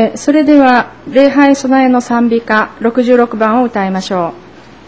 それでは礼拝備えの賛美歌66番を歌いましょう。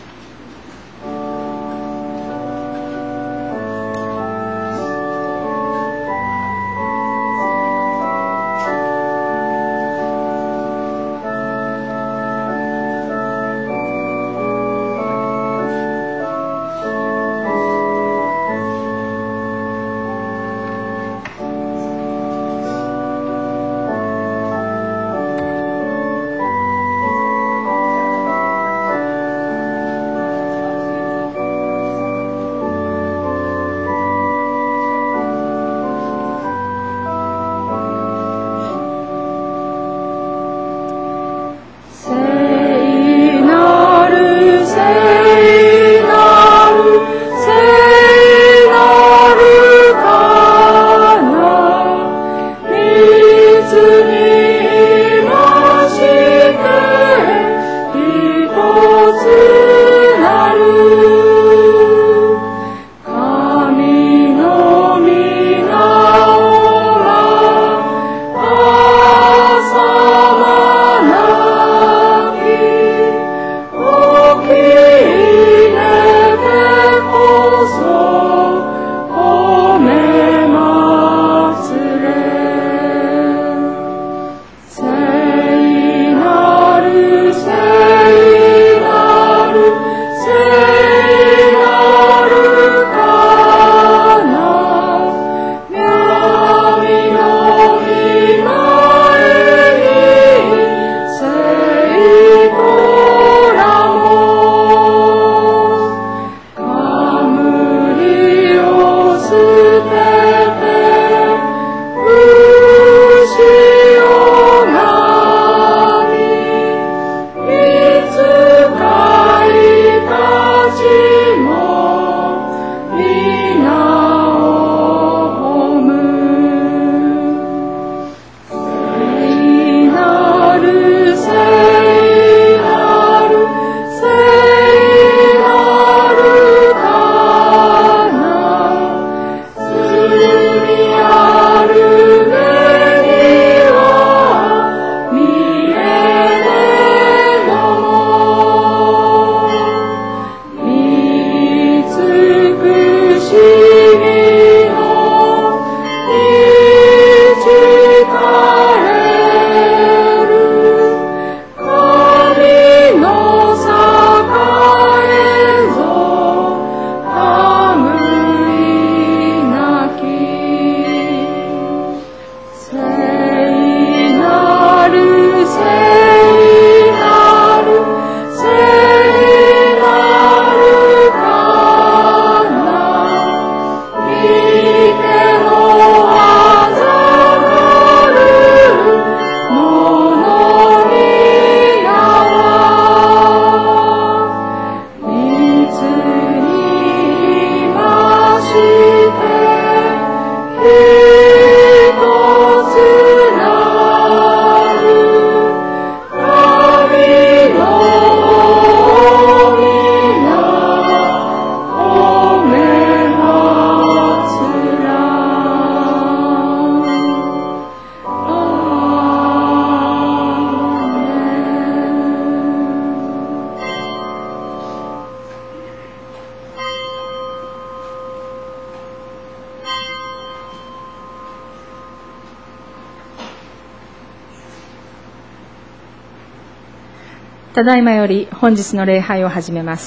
ただいまより本日の礼拝を始めます。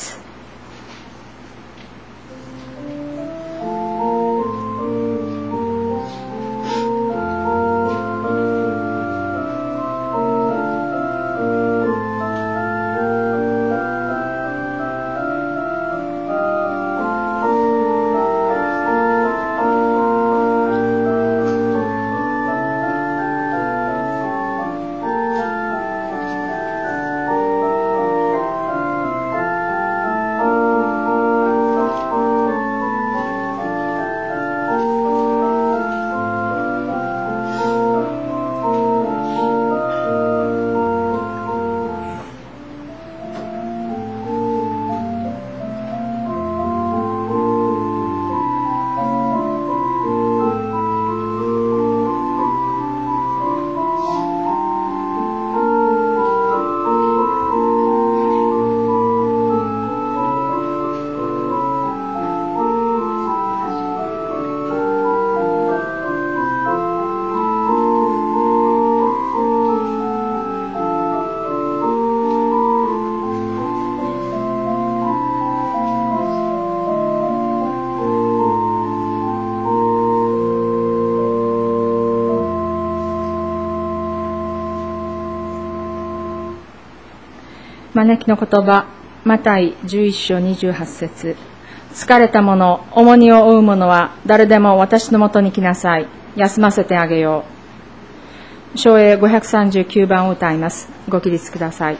招きの言葉、マタイ11章28節。疲れた者、重荷を負う者は誰でも私のもとに来なさい。休ませてあげよう。唱詠539番を歌います。ご起立ください。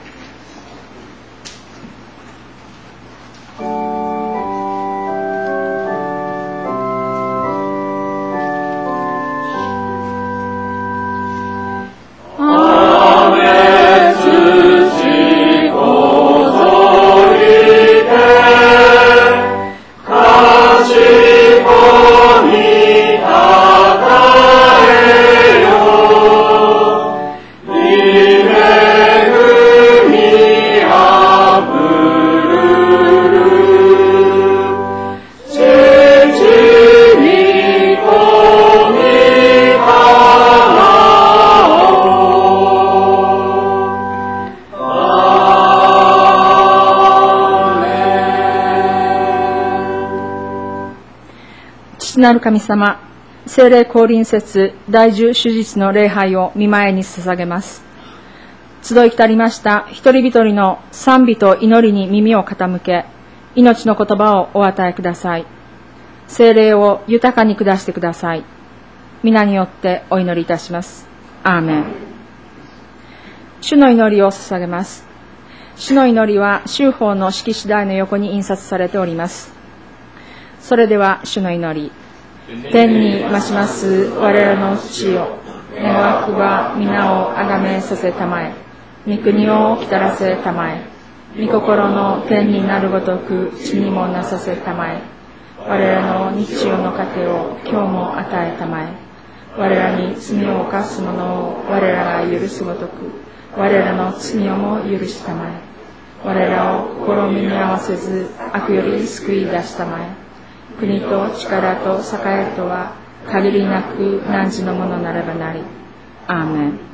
父なる神様、聖霊降臨節第10主日の礼拝を御前に捧げます。集い来りました一人一人の賛美と祈りに耳を傾け、命の言葉をお与えください。聖霊を豊かに下してください。皆によってお祈りいたします。アーメン。主の祈りを捧げます。主の祈りは修法の式次第の横に印刷されております。それでは主の祈り。天に増します我らの父よ、願わくば皆をあがめさせたまえ、御国をきたらせたまえ、御心の天になるごとく地にもなさせたまえ、我らの日曜の糧を今日も与えたまえ、我らに罪を犯す者を我らが許すごとく我らの罪をも許したまえ、我らを試みに合わせず悪より救い出したまえ、国と力と栄とは限りなく汝のものなればなり。アーメン。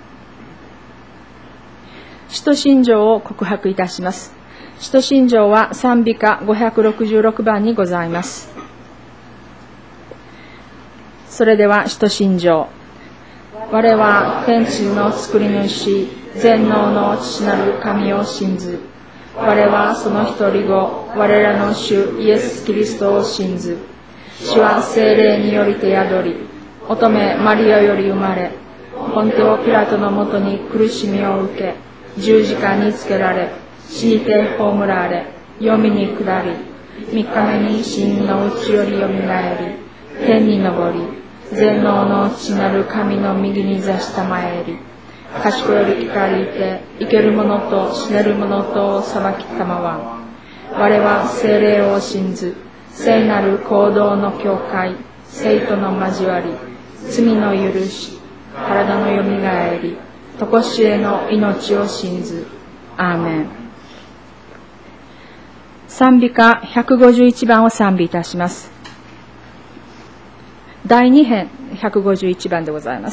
使徒信条を告白いたします。使徒信条は賛美歌566番にございます。それでは使徒信条。我は天地の作り主、全能の父なる神を信ず。我はその一人子、我らの主イエス・キリストを信ず。主は聖霊によりて宿り、乙女マリアより生まれ、ポンテオ・ピラトのもとに苦しみを受け、十字架につけられ、死にて葬られ、黄泉に下り、三日目に死人のうちよりよみがえり、天に昇り、全能の父なる神の右に座したまえり、賢より光りて生ける者と死ねる者とを裁きたまわん。我は聖霊を信ず、聖なる行動の教会、聖との交わり、罪の許し、体のよみがえり、とこしえの命を信ず。アーメン。賛美歌151番を賛美いたします。第2編151番でございます。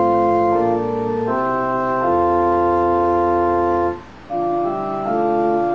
「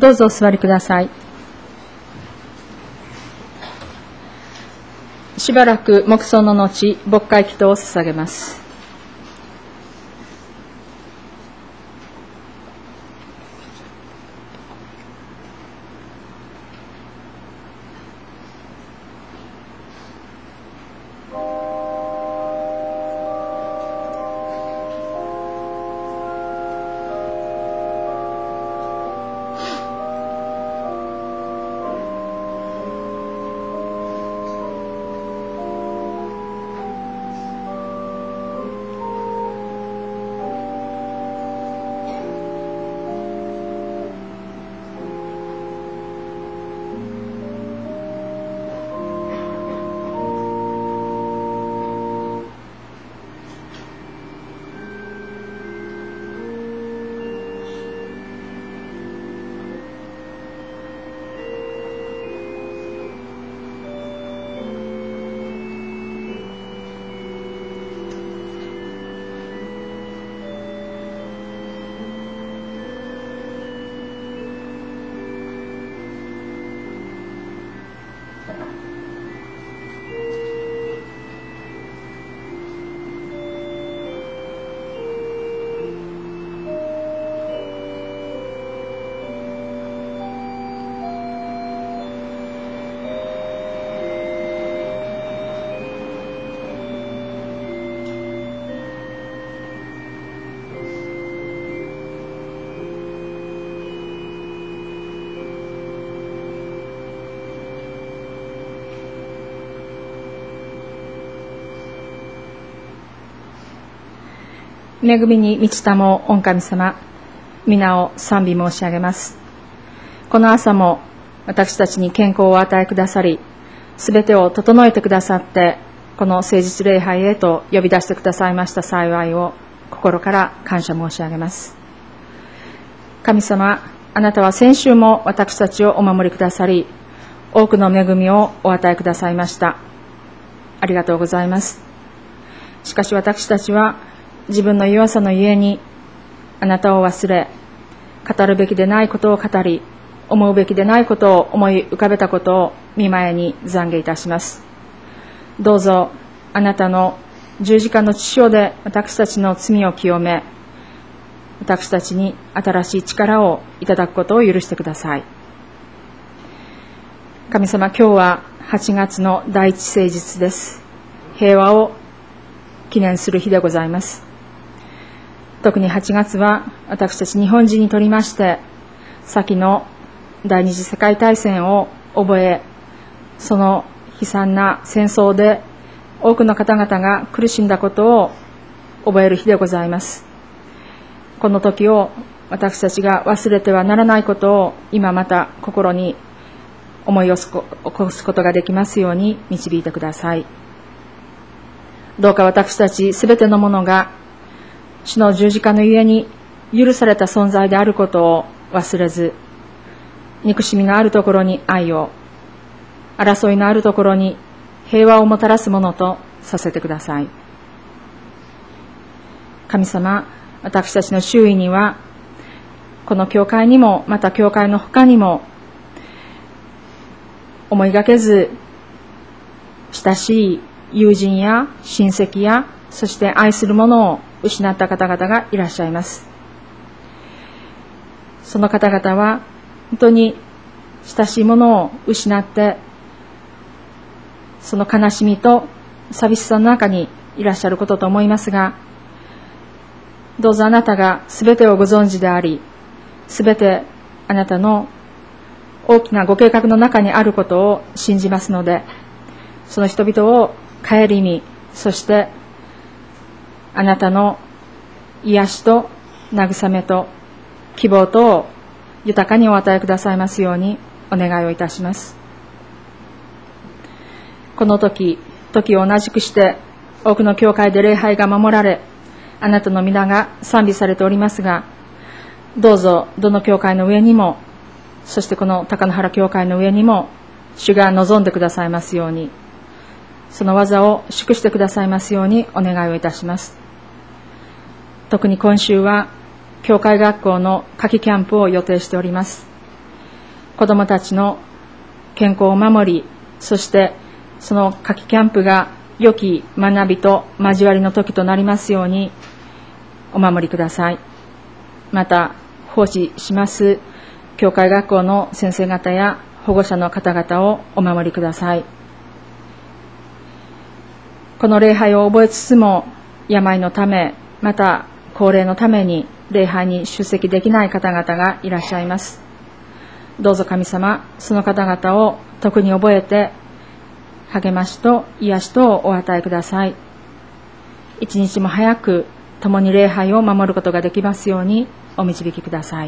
どうぞお座りください。しばらく黙想の後、牧会祈祷を捧げます。恵みに満ちたも御神様、皆を賛美申し上げます。この朝も私たちに健康をお与えくださり、すべてを整えてくださって、この誠実礼拝へと呼び出してくださいました幸いを心から感謝申し上げます。神様、あなたは先週も私たちをお守りくださり、多くの恵みをお与えくださいました。ありがとうございます。しかし私たちは自分の弱さのゆえにあなたを忘れ、語るべきでないことを語り、思うべきでないことを思い浮かべたことを御前に懺悔いたします。どうぞあなたの十字架の血潮で私たちの罪を清め、私たちに新しい力をいただくことを許してください。神様、今日は8月の第一聖日です。平和を記念する日でございます。特に8月は私たち日本人にとりまして先の第二次世界大戦を覚え、その悲惨な戦争で多くの方々が苦しんだことを覚える日でございます。この時を私たちが忘れてはならないことを今また心に思い起こすことができますように導いてください。どうか私たちすべてのものが主の十字架のゆえに許された存在であることを忘れず、憎しみのあるところに愛を、争いのあるところに平和をもたらすものとさせてください。神様、私たちの周囲にはこの教会にもまた教会の他にも思いがけず親しい友人や親戚や、そして愛する者を失った方々がいらっしゃいます。その方々は本当に親しいものを失って、その悲しみと寂しさの中にいらっしゃることと思いますが、どうぞあなたがすべてをご存知であり、すべてあなたの大きなご計画の中にあることを信じますので、その人々を顧み、そしてあなたの癒しと慰めと希望とを豊かにお与えくださいますようにお願いをいたします。この時を同じくして多くの教会で礼拝が守られ、あなたの皆が賛美されておりますが、どうぞどの教会の上にも、そしてこの高野原教会の上にも主が望んでくださいますように、その技を祝してくださいますようにお願いをいたします。特に今週は教会学校の夏季キャンプを予定しております。 子どもたちの健康を守り、そしてその夏季キャンプが良き学びと交わりの時となりますようにお守りください。また奉仕します教会学校の先生方や保護者の方々をお守りください。この礼拝を覚えつつも病のため、また高齢のために礼拝に出席できない方々がいらっしゃいます。どうぞ神様、その方々を特に覚えて励ましと癒しとをお与えください。一日も早く共に礼拝を守ることができますようにお導きください。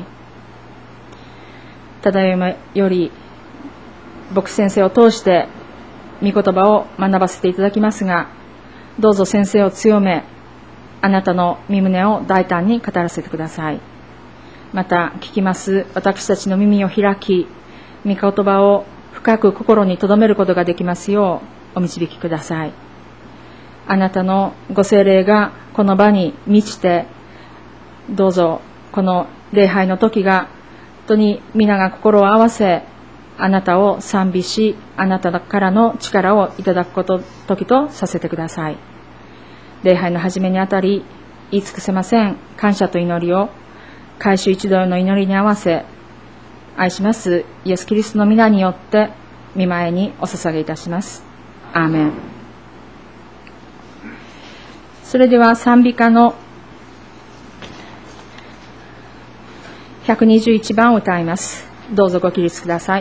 ただいまより牧師先生を通して御言葉を学ばせていただきますが、どうぞ先生を強め、あなたの御胸を大胆に語らせてください。また聞きます私たちの耳を開き、御言葉を深く心に留めることができますようお導きください。あなたのご聖霊がこの場に満ちて、どうぞこの礼拝の時が本当に皆が心を合わせ、あなたを賛美し、あなたからの力をいただく時とさせてください。礼拝の始めにあたり言い尽くせません感謝と祈りを改宗一同の祈りに合わせ、愛しますイエス・キリストの皆によって御前にお捧げいたします。アーメン。それでは賛美歌の121番を歌います。どうぞご起立ください。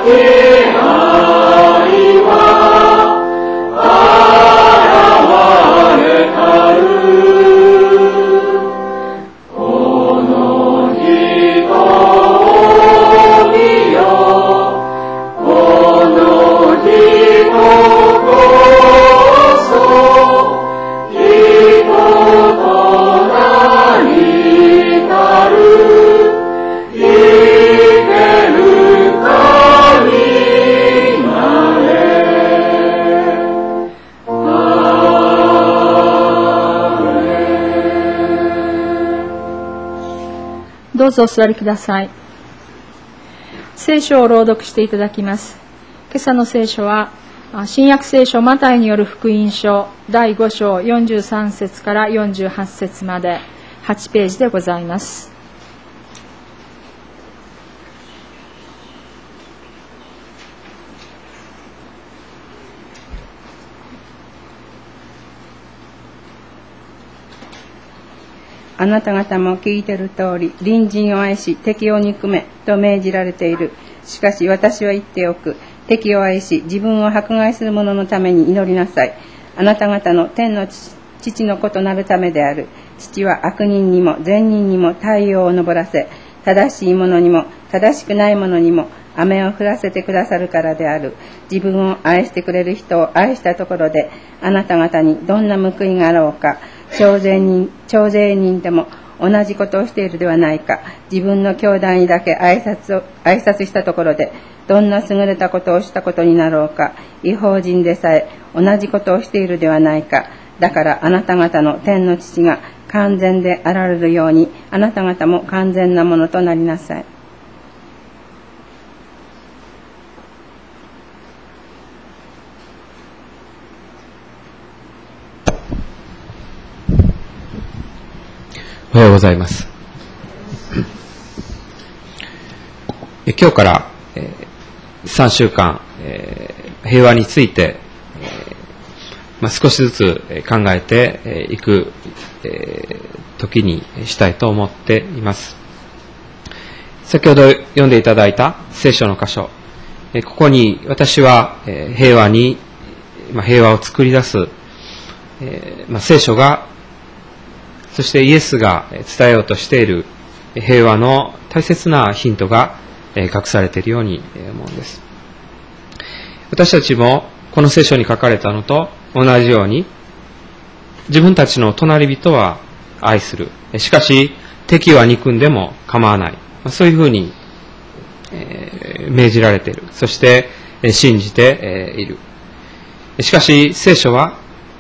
どうぞお座りください。聖書を朗読していただきます。今朝の聖書は新約聖書マタイによる福音書第5章43節から48節まで8ページでございます。 あなた方も聞いている通り、隣人を愛し、敵を憎めと命じられている。しかし私は言っておく。敵を愛し、自分を迫害する者のために祈りなさい。あなた方の天の父の子となるためである。父は悪人にも善人にも太陽を昇らせ、正しい者にも正しくない者にも雨を降らせてくださるからである。自分を愛してくれる人を愛したところで、あなた方にどんな報いがあろうか。徴税人でも同じことをしているではないか。自分の兄弟にだけ挨拶したところでどんな優れたことをしたことになろうか。異邦人でさえ同じことをしているではないか。だからあなた方の天の父が完全であられるように、あなた方も完全なものとなりなさい。 おはようございます。今日から3週間平和について少しずつ考えていく時にしたいと思っています。先ほど読んでいただいた聖書の箇所、ここに私は平和を作り出す聖書が、そしてイエスが伝えようとしている平和の大切なヒントが隠されているように思うんです。私たちもこの聖書に書かれたのと同じように、自分たちの隣人は愛する。しかし敵は憎んでも構わない。そういうふうに命じられている。そして信じている。しかし聖書は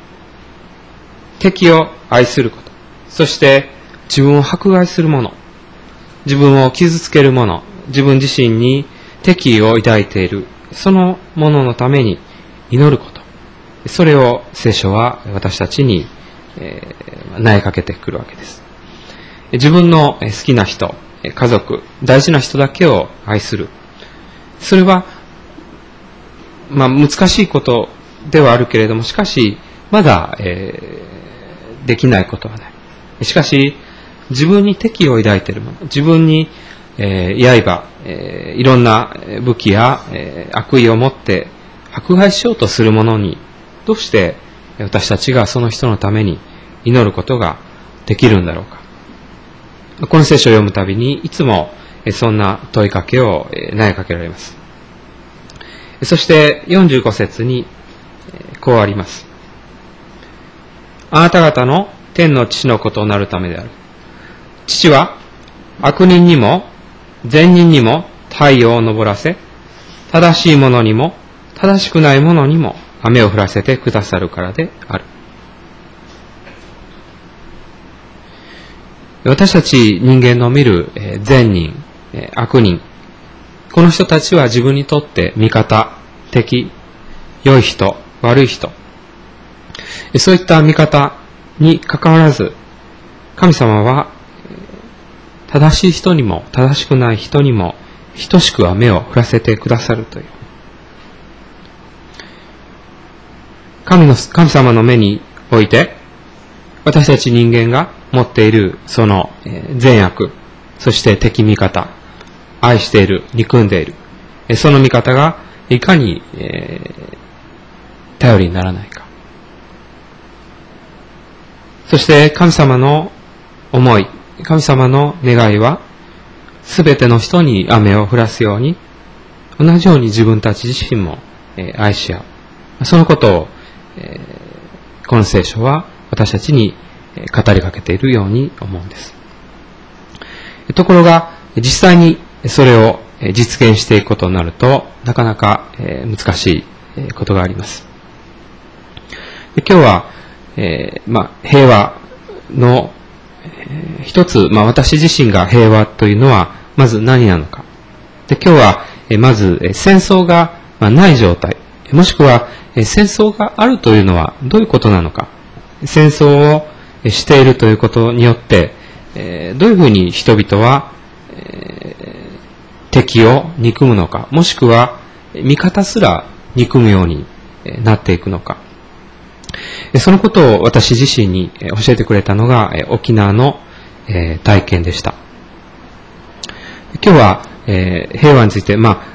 敵を愛すること、そして自分を迫害する者、自分を傷つける者、自分自身に敵意を抱いているその者のために祈ること、それを聖書は私たちに投げかけてくるわけです。自分の好きな人、家族、大事な人だけを愛する、それは難しいことではあるけれども、しかしまだできないことはない。しかし自分に敵意を抱いているもの、自分に刃、いろんな武器や悪意を持って迫害しようとする者に、どうして私たちがその人のために祈ることができるんだろうか。この聖書を読むたびにいつもそんな問いかけを投げかけられます。そして45節にこうあります。あなた方の天の父の子となるためである。父は悪人にも善人にも太陽を昇らせ、正しい者にも正しくない者にも雨を降らせてくださるからである。私たち人間の見る善人、悪人、この人たちは自分にとって味方、敵、良い人、悪い人、そういった見方に関わらず、神様は正しい人にも正しくない人にも等しく雨を降らせてくださるという、神様の目において私たち人間が持っているその善悪、そして敵味方、愛している、憎んでいる、 その見方がいかに、頼りにならないか。そして神様の思い、神様の願いは、すべての人に雨を降らすように、同じように自分たち自身も愛し合う。そのことを、この聖書は私たちに語りかけているように思うんです。ところが、実際にそれを実現していくことになると、なかなか難しいことがあります。今日は、平和の一つ、私自身が平和というのはまず何なのか。で、今日はまず戦争がない状態、もしくは戦争があるというのはどういうことなのか。戦争をしているということによって、どういうふうに人々は敵を憎むのか、もしくは味方すら憎むようになっていくのか。そのことを私自身に教えてくれたのが沖縄の体験でした。今日は平和について、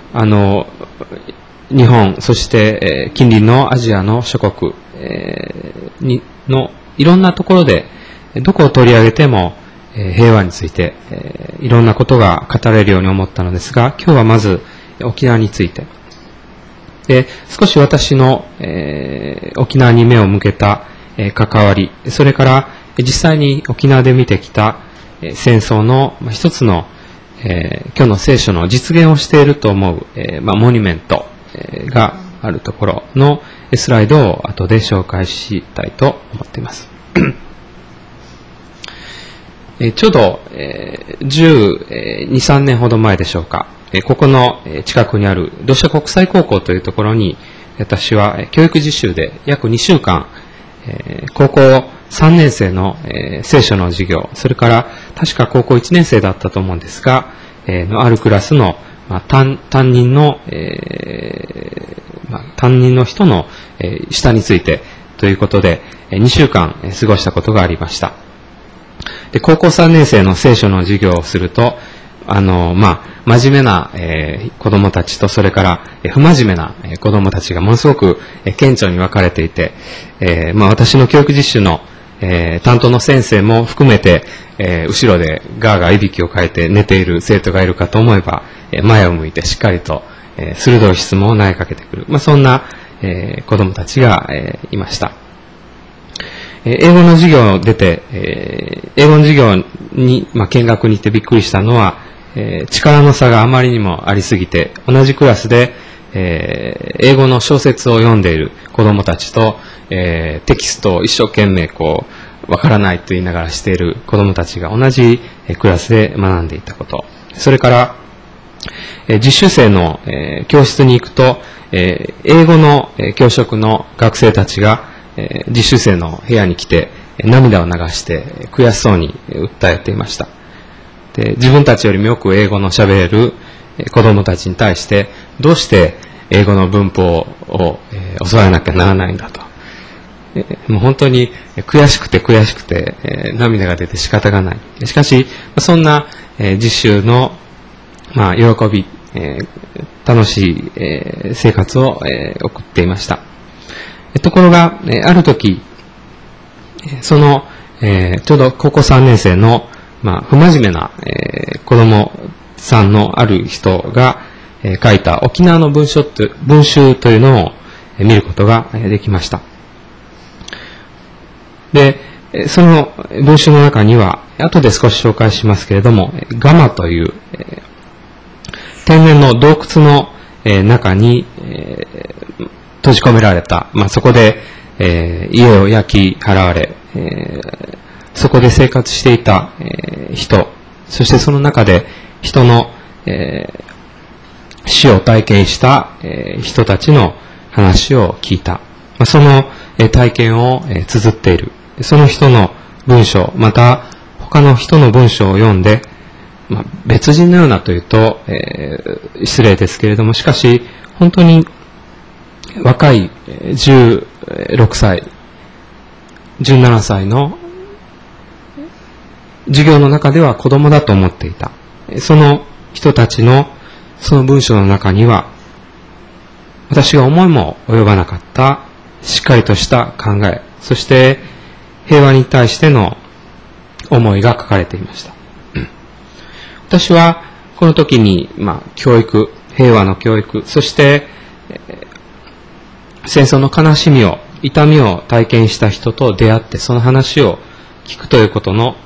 日本、そして近隣のアジアの諸国のいろんなところで、どこを取り上げても平和についていろんなことが語れるように思ったのですが、今日はまず沖縄について。で、少し私の、沖縄に目を向けた、関わり、それから実際に沖縄で見てきた、戦争の、一つの、今日の聖書の実現をしていると思う、モニュメント、があるところのスライドを後で紹介したいと思っています。ちょうど、12、13年ほど前でしょうか。ここの近くにある同志社国際高校というところに、私は教育実習で約2週間、高校3年生の聖書の授業、それから確か高校1年生だったと思うんですが、あるクラスの担任の人の下についてということで、2週間過ごしたことがありました。で、高校3年生の聖書の授業をすると、真面目な、子供たちと、それから、不真面目な、子供たちがものすごく、顕著に分かれていて、私の教育実習の、担当の先生も含めて、後ろでガーガーいびきをかいて寝ている生徒がいるかと思えば、前を向いてしっかりと、鋭い質問を投げかけてくる。そんな、子供たちが、いました。英語の授業を出て、英語の授業に、見学に行ってびっくりしたのは、力の差があまりにもありすぎて、同じクラスで、英語の小説を読んでいる子供たちと、テキストを一生懸命わからないと言いながらしている子供たちが同じクラスで学んでいたこと。それから、実習生の、教室に行くと、英語の、教職の学生たちが、実習生の部屋に来て涙を流して悔しそうに訴えていました。で、自分たちよりもよく英語の喋れる子供たちに対してどうして英語の文法を教わらなきゃならないんだと。もう本当に悔しくて涙が出て仕方がない。しかしそんな実習の喜び、楽しい生活を送っていました。ところが、ある時、その、ちょうど高校3年生の、不真面目な、子供さんのある人が、書いた沖縄の文集というのを見ることができました。で、その文集の中には、後で少し紹介しますけれども、ガマという、天然の洞窟の、中に、閉じ込められた、そこで、家を焼き払われ、そこで生活していた、人、そしてその中で人の、死を体験した、人たちの話を聞いた。その、体験を、綴っている。その人の文章、また他の人の文章を読んで、別人のようなというと、失礼ですけれども、しかし本当に若い16歳、17歳の授業の中では子供だと思っていた。その人たちのその文章の中には、私が思いも及ばなかったしっかりとした考え、そして平和に対しての思いが書かれていました。私はこの時に、教育、平和の教育、そして戦争の悲しみを、痛みを体験した人と出会って、その話を聞くということの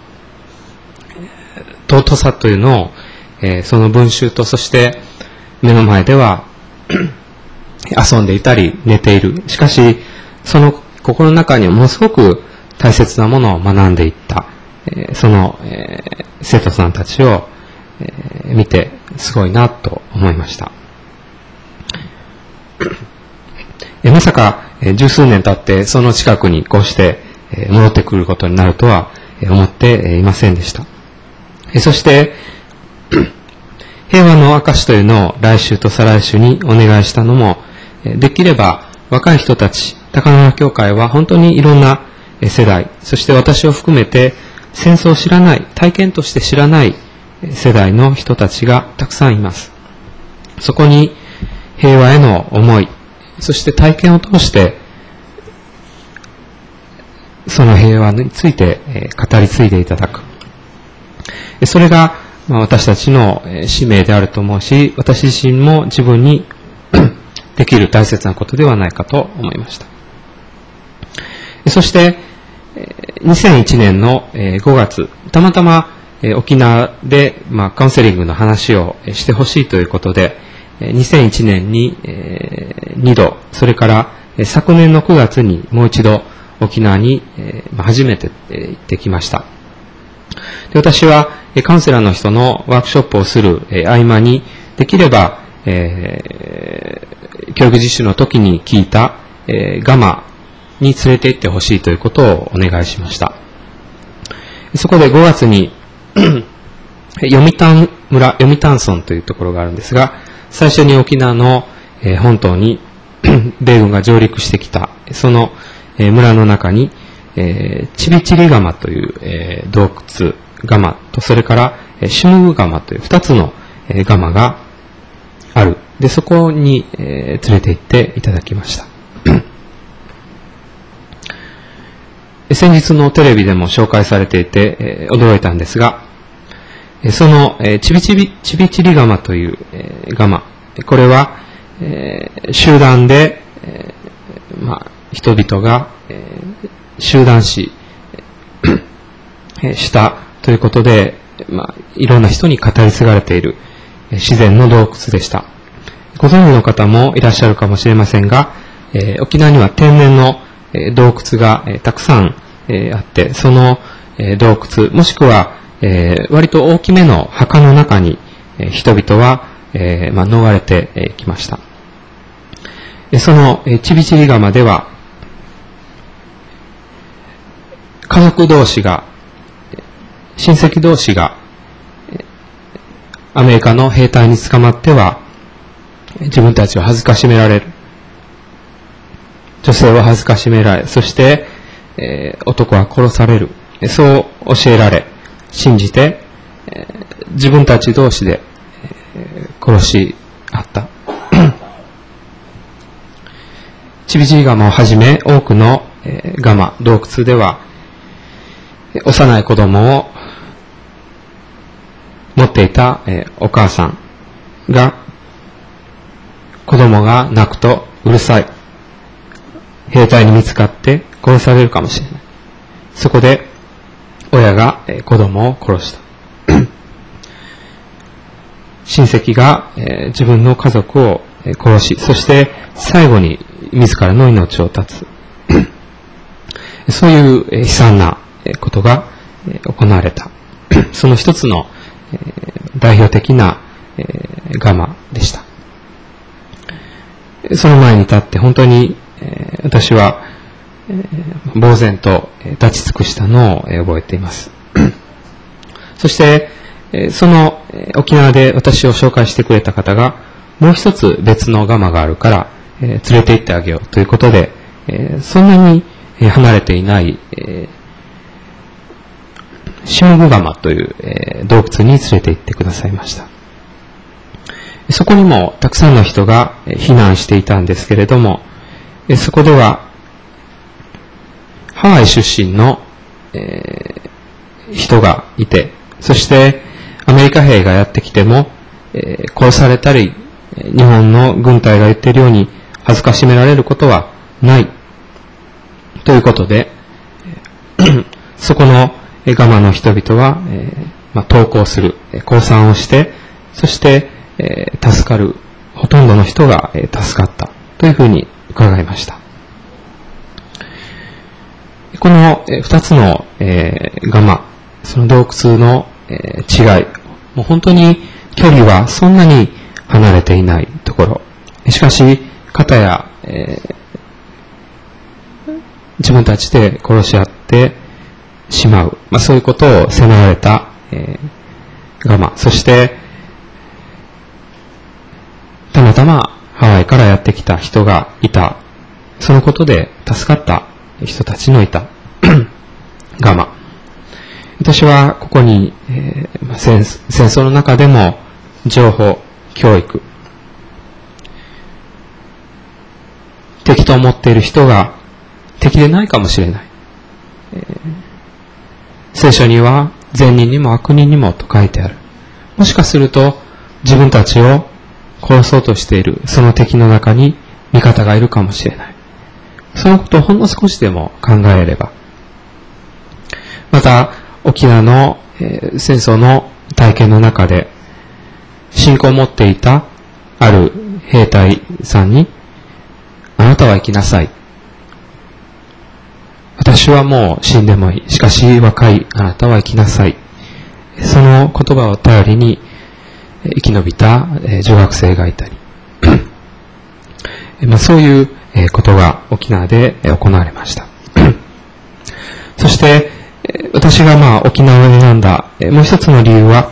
尊さというのを、その文集と、そして目の前では遊んでいたり寝ている。しかし、その心の中にはものすごく大切なものを学んでいった、その、生徒さんたちを、見てすごいなと思いました。まさか十数年経ってその近くにこうして戻ってくることになるとは思っていませんでした。そして平和の証というのを来週と再来週にお願いしたのも、できれば若い人たち、高輪教会は本当にいろんな世代、そして私を含めて戦争を知らない、体験として知らない世代の人たちがたくさんいます。そこに平和への思い、そして体験を通してその平和について語り継いでいただく。それが私たちの使命であると思うし、私自身も自分にできる大切なことではないかと思いました。そして2001年の5月、たまたま沖縄でカウンセリングの話をしてほしいということで、2001年に2度、それから昨年の9月にもう一度沖縄に初めて行ってきました。で、私はカウンセラーの人のワークショップをする合間に、できれば教育実習の時に聞いたガマに連れて行ってほしいということをお願いしました。そこで5月に読谷村、読谷村というところがあるんですが、最初に沖縄の本島に米軍が上陸してきた、その村の中にチビチリガマという洞窟ガマと、それからシュムグガマという2つのガマがある。で、そこに連れて行っていただきました。先日のテレビでも紹介されていて驚いたんですが、そのチビチリガマというガマ、これは集団で人々が集団死したということで、いろんな人に語り継がれている自然の洞窟でした。ご存知の方もいらっしゃるかもしれませんが、沖縄には天然の洞窟がたくさんあって、その洞窟もしくは割と大きめの墓の中に人々は逃れてきました。そのチビチリガマでは家族同士が、親戚同士がアメリカの兵隊に捕まっては自分たちを恥ずかしめられる。女性は恥ずかしめられ、そして、男は殺される。そう教えられ、信じて、自分たち同士で、殺し合った。チビチリガマをはじめ多くの、ガマ、洞窟では幼い子供を持っていた、お母さんが子供が泣くとうるさい。兵隊に見つかって殺されるかもしれない。そこで親が子供を殺した。親戚が自分の家族を殺し、そして最後に自らの命を絶つ。そういう悲惨なことが行われた。その一つの代表的なガマでした。その前に立って本当に私は呆然と立ち尽くしたのを覚えています。そしてその沖縄で私を紹介してくれた方がもう一つ別のガマがあるから連れて行ってあげようということで、そんなに離れていないシュムグガマという洞窟に連れて行ってくださいました。 そこにもたくさんの人が避難していたんですけれども、そこではハワイ出身の人がいて、そしてアメリカ兵がやってきても殺されたり、日本の軍隊が言っているように恥ずかしめられることはないということで、そこのガマの人々は投降する、降参をして、そして助かる、ほとんどの人が助かったというふうに伺いました。この2つのガマ、その洞窟の違い、もう本当に距離はそんなに離れていないところ。しかし、片や自分たちで殺し合ってしまう、そういうことを迫られたガマ。そして、たまたまハワイからやってきた人がいた。そのことで助かった人たちのいたガマ。私はここに、戦争の中でも情報、教育、敵と思っている人が敵でないかもしれない。聖書には善人にも悪人にもと書いてある。もしかすると自分たちを殺そうとしているその敵の中に味方がいるかもしれない。そのことをほんの少しでも考えれば。また沖縄の、戦争の体験の中で信仰を持っていたある兵隊さんに、あなたは生きなさい。私はもう死んでもいい。しかし若いあなたは生きなさい。その言葉を頼りに生き延びた女学生がいたり、そういうことが沖縄で行われました。そして私が沖縄を選んだもう一つの理由は、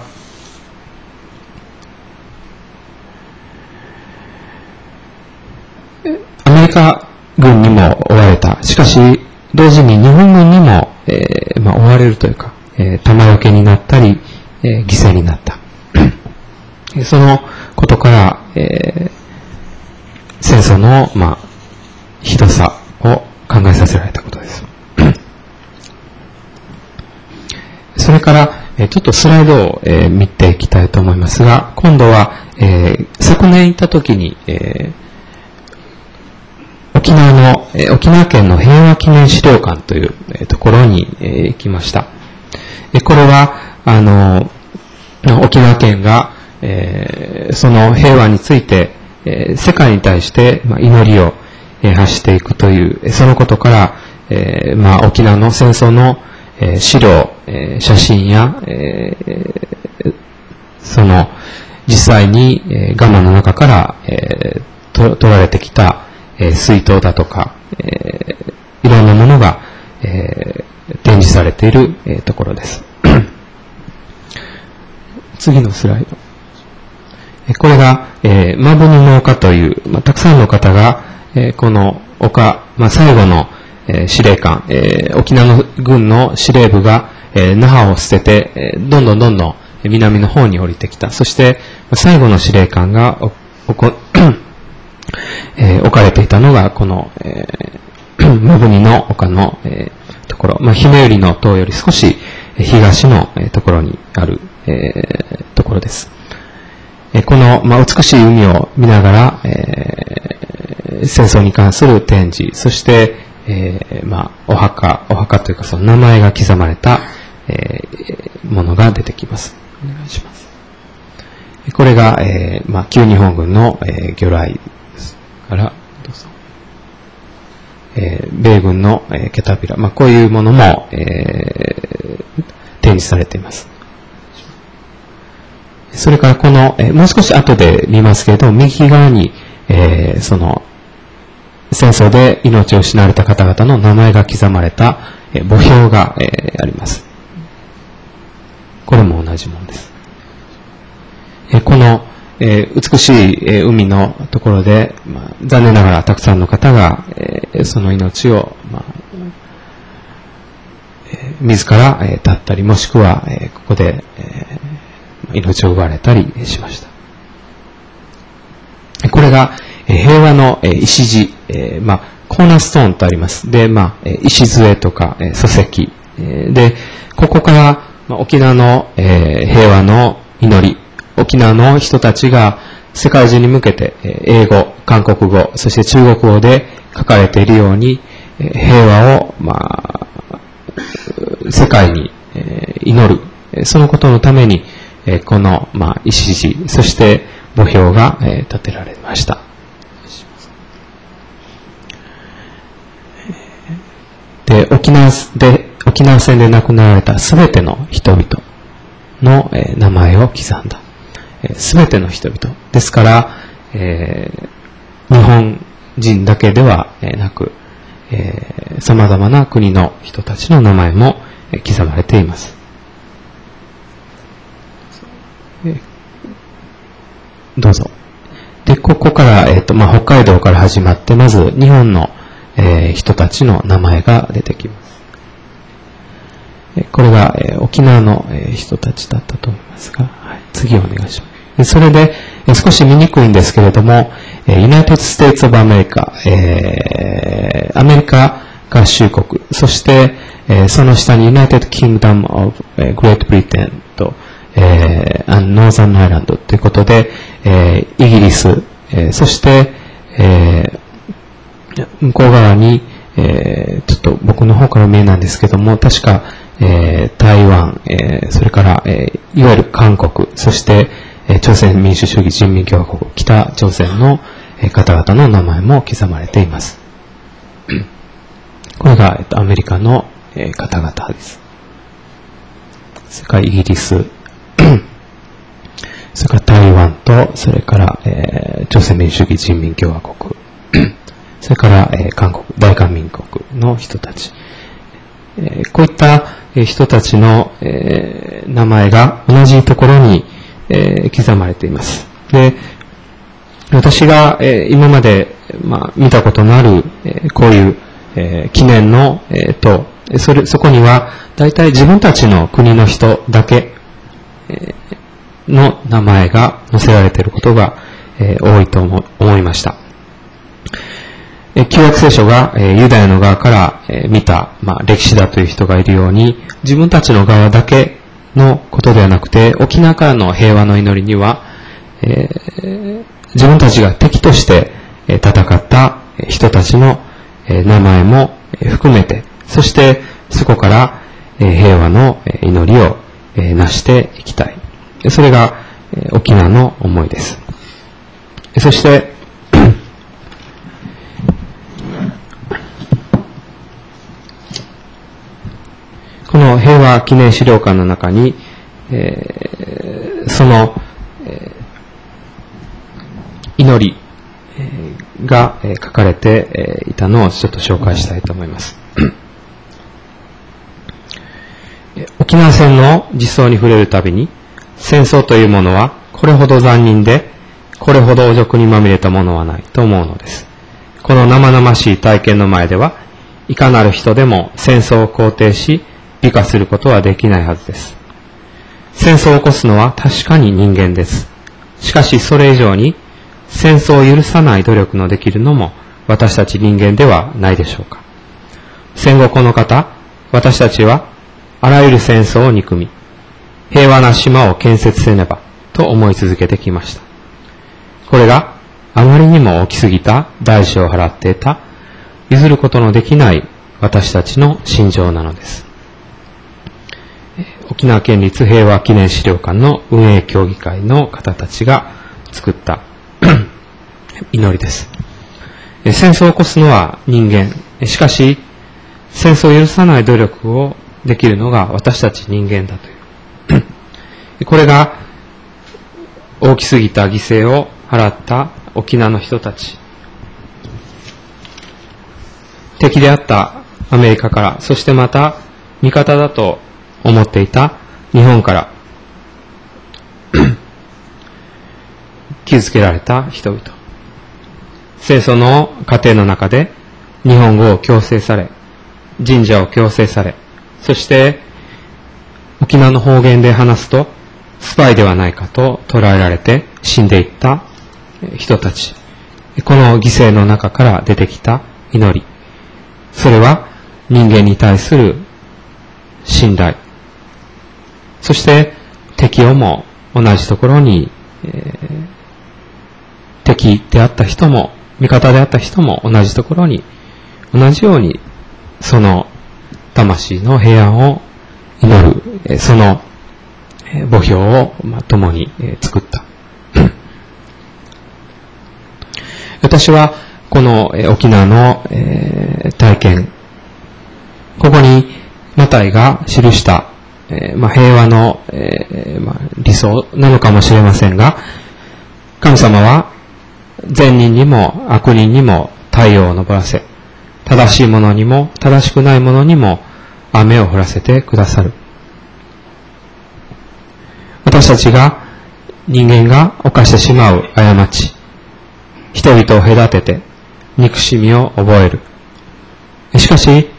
アメリカ軍にも追われた。しかし同時に日本軍にも、追われるというか、弾よけになったり、犠牲になった。そのことから、戦争の、ひどさを考えさせられたことです。それから、ちょっとスライドを、見ていきたいと思いますが、今度は、昨年行った時に、沖縄県の平和記念資料館という、ところに、行きました。これは沖縄県が、その平和について、世界に対して、祈りを、発していくというそのことから、沖縄の戦争の、資料、写真や、その実際に、ガマの中から、取られてきた、水筒だとか、いろんなものが、展示されている、ところです。次のスライド。これが、マブヌの丘という、たくさんの方が、この丘、最後の、司令官、沖縄の軍の司令部が、那覇を捨てて、どんどん南の方に降りてきた。そして最後の司令官が置かれていたのがこの、マブニの丘の、ところ、ひめゆりの塔より少し東の、ところにある、ところです。この、美しい海を見ながら、戦争に関する展示、そしてお墓というかその名前が刻まれた、ものが出てきます。お願いします。これが、旧日本軍の、魚雷ですからどうぞ、米軍の、ケタピラ、こういうものも、展示されています。それからこの、もう少し後で見ますけれども、右側に、その戦争で命を失われた方々の名前が刻まれた墓標があります。これも同じものです。この美しい海のところで、残念ながらたくさんの方がその命を自ら絶ったり、もしくはここで命を奪われたりしました。 これが平和の礎、コーナーストーンとあります。で、石杖とか礎石。で、ここから沖縄の平和の祈り、沖縄の人たちが世界中に向けて英語、韓国語、そして中国語で書かれているように、平和を、世界に祈る。そのことのために、この、礎、そして墓標が建てられました。で、沖縄戦で亡くなられたすべての人々の名前を刻んだ。すべての人々。ですから、日本人だけではなく、様々な国の人たちの名前も刻まれています。どうぞ。で、ここから、北海道から始まって、まず日本の、人たちの名前が出てきます。これが、沖縄の、人たちだったと思いますが、はい、次お願いします。それで、少し見にくいんですけれども、United States of America、アメリカ合衆国、そして、その下に United Kingdom of Great Britain と、Northern Ireland ということで、イギリス、そして、向こう側に、ちょっと僕の方から見えないんですけども、確か、台湾、それから、いわゆる韓国、そして、朝鮮民主主義人民共和国、北朝鮮の方々の名前も刻まれています。これが、アメリカの方々です。それからイギリス、それから台湾と、それから、朝鮮民主主義人民共和国、それから、韓国、大韓民国の人たち。こういった人たちの、名前が同じところに、刻まれています。で、私が、今まで、見たことのある、こういう、記念の、そこには、大体自分たちの国の人だけ、の名前が載せられていることが、多いと思いました。旧約聖書がユダヤの側から見た歴史だという人がいるように、自分たちの側だけのことではなくて、沖縄からの平和の祈りには、自分たちが敵として戦った人たちの名前も含めて、そしてそこから平和の祈りを成していきたい。それが沖縄の思いです。そしてこの平和記念資料館の中に、その、祈りが書かれていたのをちょっと紹介したいと思います。沖縄戦の実相に触れるたびに、戦争というものはこれほど残忍で、これほど汚辱にまみれたものはないと思うのです。この生々しい体験の前では、いかなる人でも戦争を肯定し、美化することはできないはずです。戦争を起こすのは確かに人間です。しかしそれ以上に戦争を許さない努力のできるのも私たち人間ではないでしょうか。戦後この方、私たちはあらゆる戦争を憎み、平和な島を建設せねばと思い続けてきました。これがあまりにも大きすぎた代償を払って得た譲ることのできない私たちの心情なのです。沖縄県立平和記念資料館の運営協議会の方たちが作った祈りです。戦争を起こすのは人間。しかし、戦争を許さない努力をできるのが私たち人間だという。これが大きすぎた犠牲を払った沖縄の人たち。敵であったアメリカから、そしてまた味方だと思っていた日本から傷つけられた人々。戦争の過程の中で日本語を強制され、神社を強制され、そして沖縄の方言で話すとスパイではないかと捉えられて死んでいった人たち、この犠牲の中から出てきた祈り、それは人間に対する信頼、そして敵をも同じところに、敵であった人も味方であった人も同じところに同じようにその魂の平安を祈る、その墓標を共に作った。私はこの沖縄の体験、ここにマタイが記した平和の理想なのかもしれませんが、神様は善人にも悪人にも太陽を昇らせ、正しいものにも正しくないものにも雨を降らせてくださる。私たちが人間が犯してしまう過ち、人々を隔てて憎しみを覚える。しかし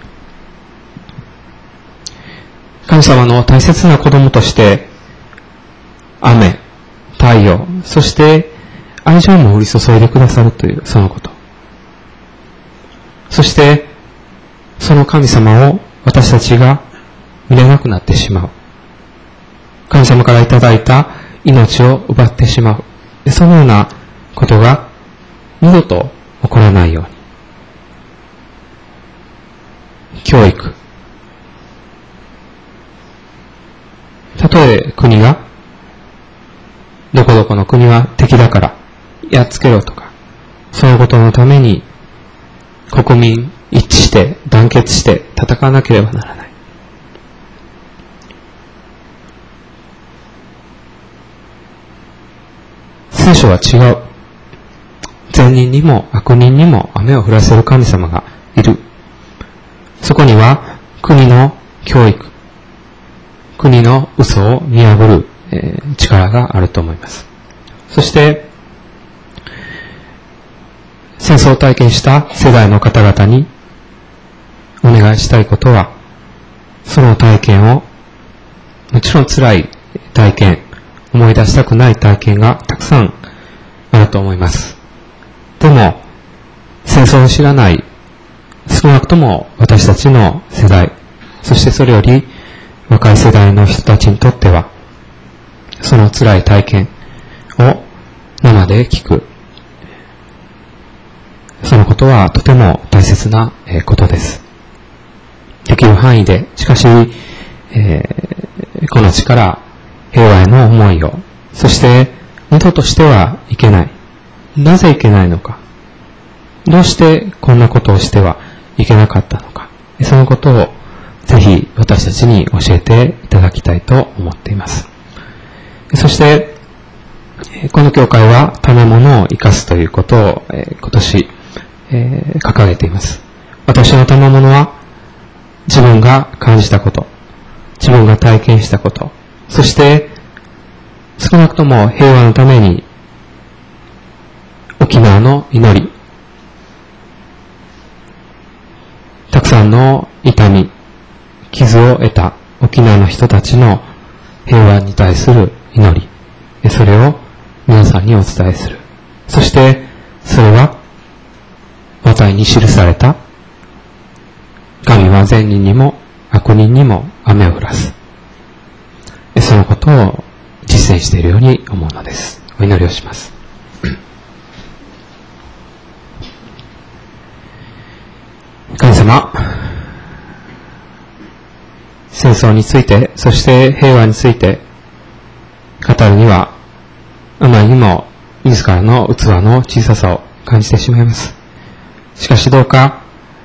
神様の大切な子供として雨、太陽、そして愛情も降り注いでくださるというそのこと。そしてその神様を私たちが見れなくなってしまう。神様からいただいた命を奪ってしまう。そのようなことが二度と起こらないように。教育。たとえ国がどこどこの国は敵だからやっつけろとか、そのことのために国民一致して団結して戦わなければならない。聖書は違う。善人にも悪人にも雨を降らせる神様がいる。そこには国の教育、国の嘘を見破る、力があると思います。そして戦争を体験した世代の方々にお願いしたいことは、その体験を、もちろん辛い体験、思い出したくない体験がたくさんあると思います。でも戦争を知らない、少なくとも私たちの世代、そしてそれより若い世代の人たちにとっては、その辛い体験を生で聞く、そのことはとても大切なことです。できる範囲で、しかし、この地から平和への思いを、そして二度としてはいけない。なぜいけないのか、どうしてこんなことをしてはいけなかったのか、そのことをぜひ私たちに教えていただきたいと思っています。そしてこの教会は賜物を生かすということを今年掲げています。私の賜物は自分が感じたこと、自分が体験したこと、そして少なくとも平和のために沖縄の祈り、たくさんの痛み、傷を得た沖縄の人たちの平和に対する祈り、それを皆さんにお伝えする。そしてそれはマタイに記された、神は善人にも悪人にも雨を降らす、そのことを実践しているように思うのです。お祈りをします。神様、戦争について、そして平和について語るにはあまりにも自らの器の小ささを感じてしまいます。しかしどうか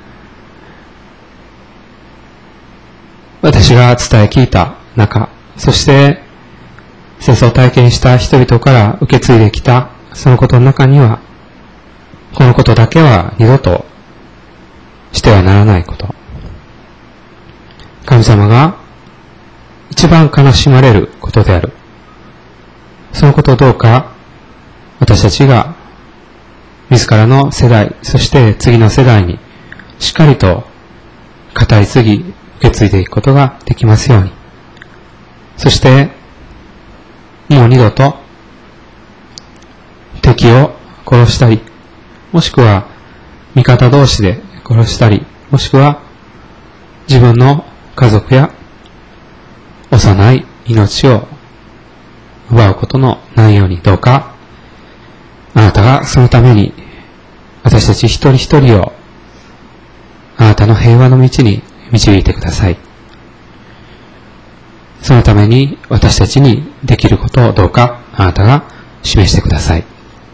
私が伝え聞いた中、そして戦争を体験した人々から受け継いできたそのことの中には、このことだけは二度としてはならないこと、神様が一番悲しまれることである、そのことをどうか私たちが自らの世代、そして次の世代にしっかりと語り継ぎ受け継いでいくことができますように。そしてもう二度と敵を殺したり、もしくは味方同士で殺したり、もしくは自分の家族や幼い命を奪うことのないように、どうかあなたがそのために私たち一人一人をあなたの平和の道に導いてください。そのために私たちにできることをどうかあなたが示してください。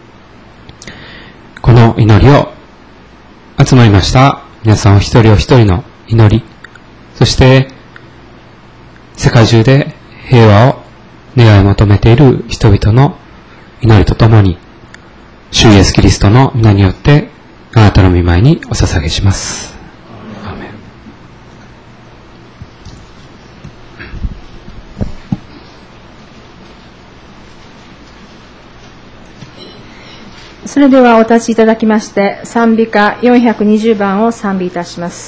この祈りを集まりました皆さんお一人お一人の祈り、そして世界中で平和を願い求めている人々の祈りとともに、主イエスキリストの皆によってあなたの御前にお捧げします。アーメン。 それではお立ちいただきまして、賛美歌420番を賛美いたします。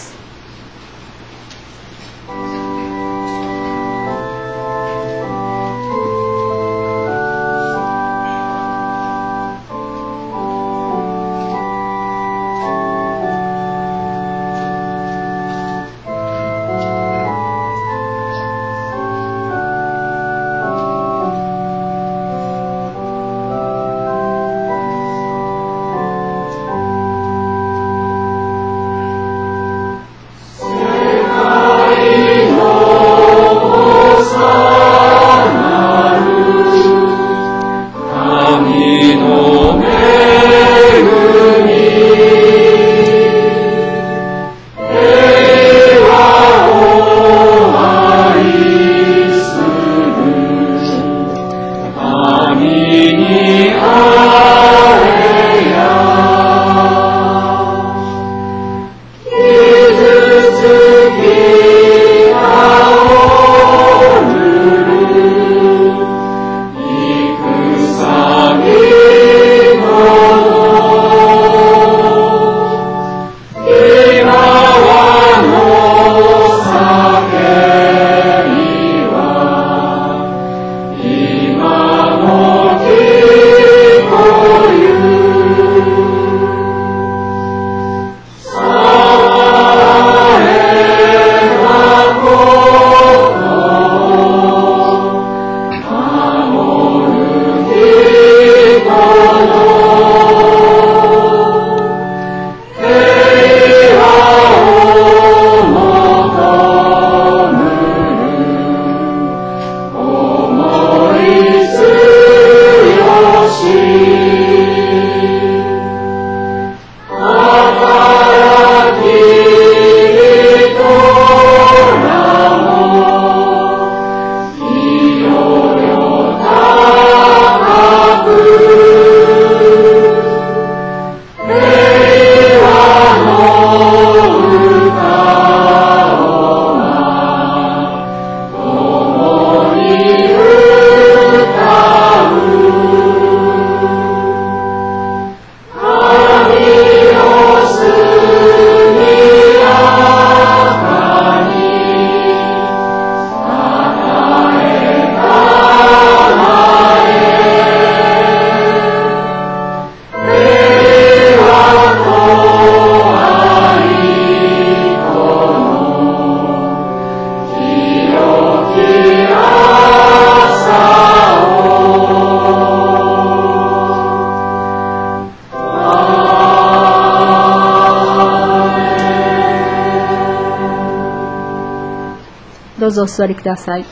どうぞお座りください。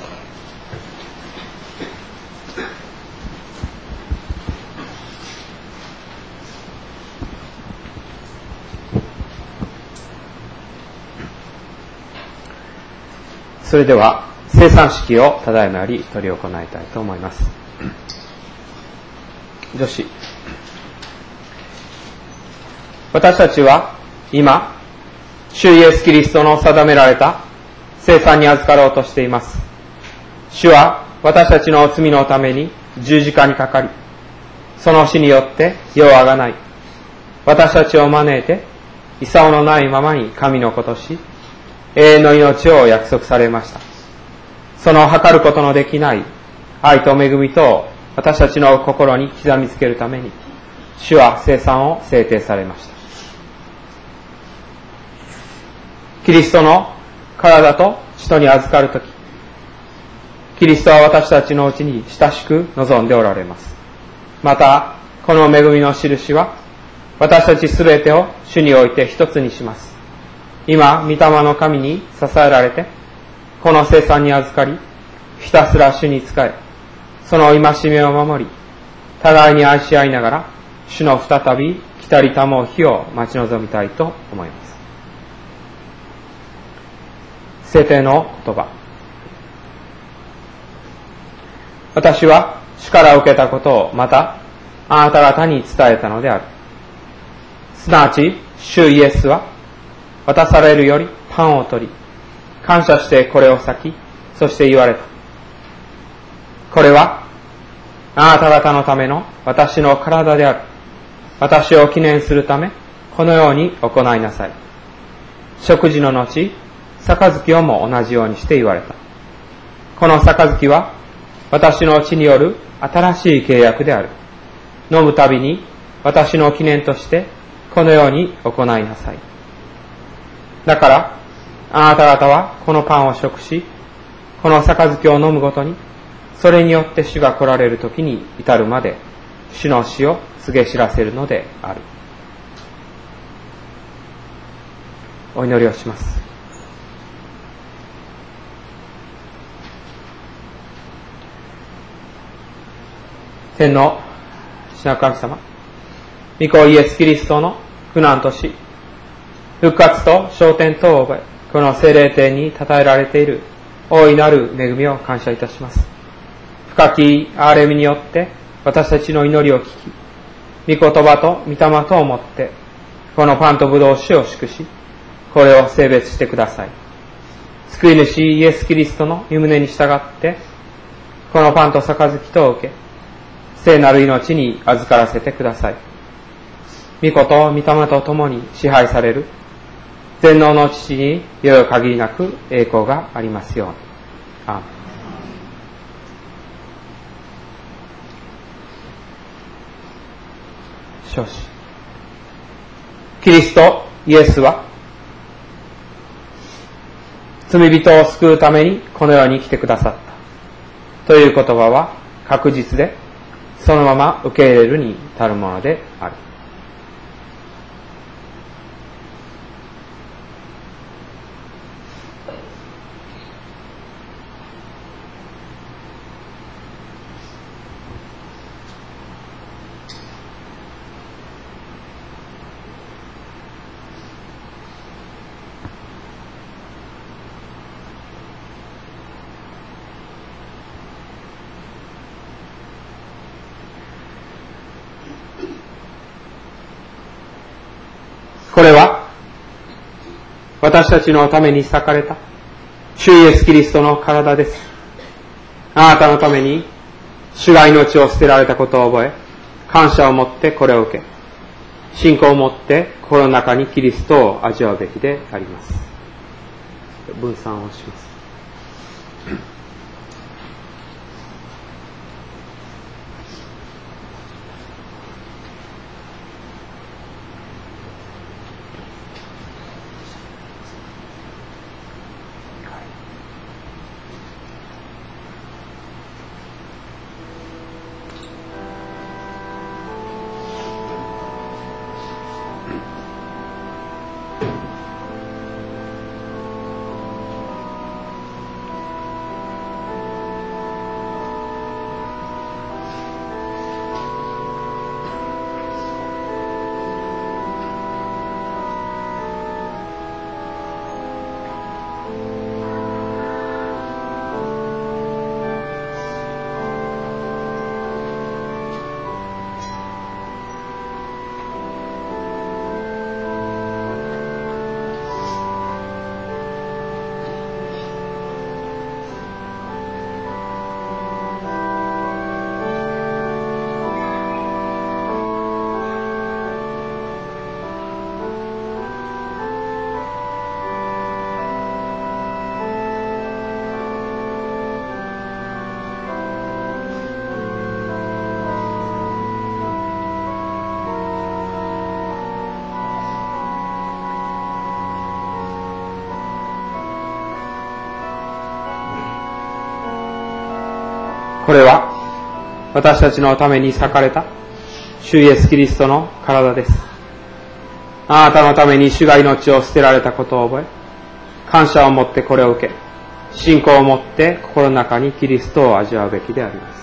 それでは聖餐式をただいまより執り行いたいと思います。女子、私たちは今主イエスキリストの定められた聖餐に預かろうとしています。主は私たちの罪のために十字架にかかり、その死によって世をあがない、私たちを招いて功のないままに神の子とし、永遠の命を約束されました。その計ることのできない愛と恵みとを私たちの心に刻みつけるために、 主は聖餐を制定されました。キリストの体と使徒に預かるとき、キリストは私たちのうちに親しく望んでおられます。また、この恵みの印は、私たちすべてを主において一つにします。今、御霊の神に支えられて、この聖餐に預かり、ひたすら主に仕え、その戒めを守り、互いに愛し合いながら、主の再び来たりたもう日を待ち望みたいと思います。聖典の言葉。私は主から受けたことをまたあなた方に伝えたのである。すなわち、主イエスは渡されるよりパンを取り、感謝してこれを裂き、そして言われた。これはあなた方のための私の体である。私を記念するため、このように行いなさい。食事の後、杯をも同じようにして言われた。この杯は、私の血による新しい契約である。飲むたびに、私の記念として、このように行いなさい。だから、あなた方はこのパンを食し、この杯を飲むごとに、それによって主が来られる時に至るまで、主の死を告げ知らせるのである。お祈りをします。天の父なる神様、御子イエス・キリストの苦難と死、復活と昇天とを覚え、この聖霊体に称えられている大いなる恵みを感謝いたします。深き憐れみによって私たちの祈りを聞き、御言葉と御霊とをもって、このパンとブドウ酒を祝し、これを聖別してください。救い主イエス・キリストの御胸に従って、このパンと杯とを受け、聖なる命に預からせてください。御子と御霊と共に支配される全能の父によよ限りなく栄光がありますように。アーメン。少子キリストイエスは罪人を救うためにこの世に来てくださったという言葉は確実で、そのまま受け入れるに足るものである。これは私たちのために裂かれた主イエスキリストの体です。あなたのために主が命を捨てられたことを覚え、感謝を持ってこれを受け、信仰を持って心の中にキリストを味わうべきであります。分散をします。 これは私たちのために裂かれた主イエスキリストの体です。あなたのために主が命を捨てられたことを覚え、感謝を持ってこれを受け、信仰を持って心の中にキリストを味わうべきであります。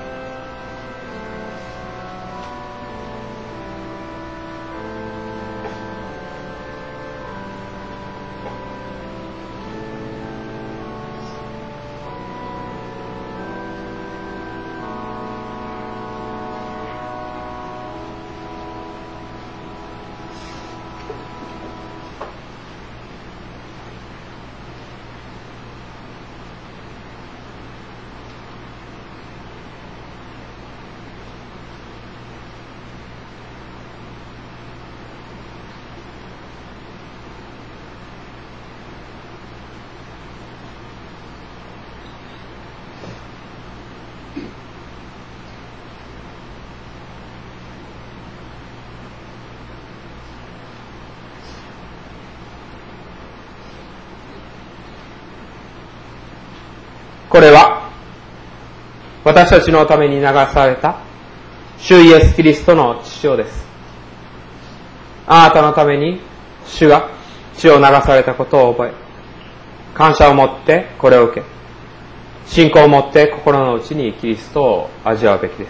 これは私たちのために流された主イエスキリストの血潮です。あなたのために主が血を流されたことを覚え、感謝を持ってこれを受け、信仰を持って心の内にキリストを味わうべきです。